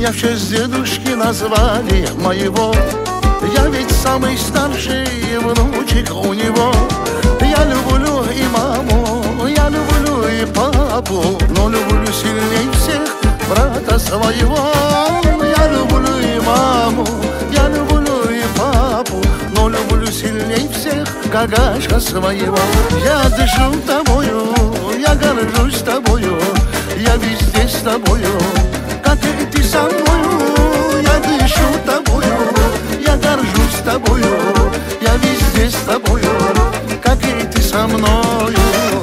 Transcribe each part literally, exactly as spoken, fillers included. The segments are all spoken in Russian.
Меня в честь дедушки назвали моего. Я ведь самый старший внучек у него. Я люблю и маму, я люблю и папу, но люблю сильней всех брата своего. Я люблю и маму, я люблю и папу, но люблю сильней всех гагашка своего. Я дышу тобою, я горжусь тобою, я везде с тобою, как и ты со мною. Я дышу тобою, я горжусь тобою, я везде с тобою, как и ты со мною.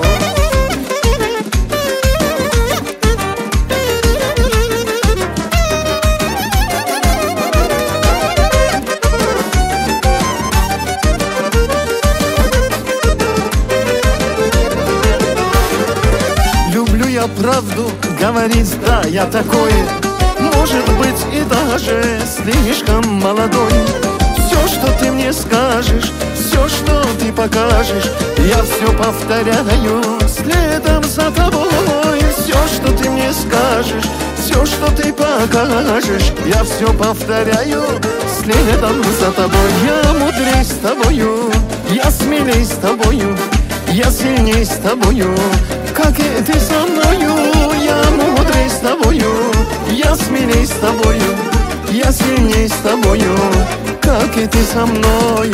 Люблю я правду говорить, да, я такой, может быть, и даже слишком молодой. Все, что ты мне скажешь, все, что ты покажешь, я все повторяю следом за тобой. Все, что ты мне скажешь, все, что ты покажешь, я все повторяю следом за тобой. Я мудрей с тобою, я смелей с тобою, я сильней с тобою, как и ты со мною. Я мудрей с тобою, я смелей с тобою, я сильней с тобою, как и ты со мною.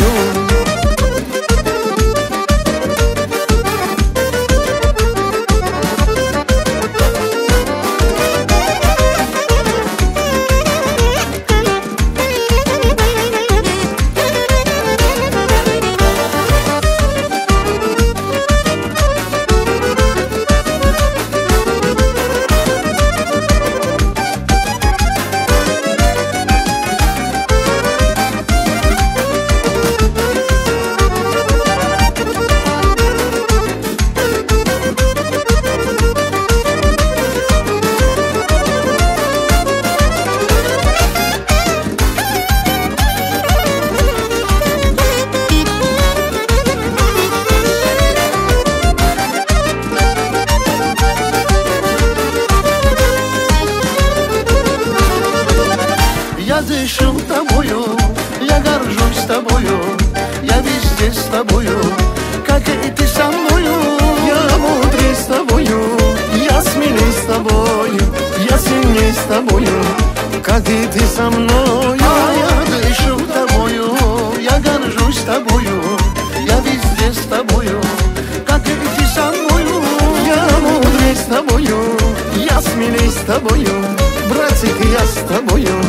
Я дышу тобою, я горжусь тобою, я везде с тобою, как и ты со мною. Я мудрей с тобою, я смелей с тобою, я сильней с тобою, как и ты со мною. Я дышу тобою, я горжусь тобою, я везде с тобою, как и ты со мною. Я мудрей с тобою, я смелей с тобою, братик, я с тобою,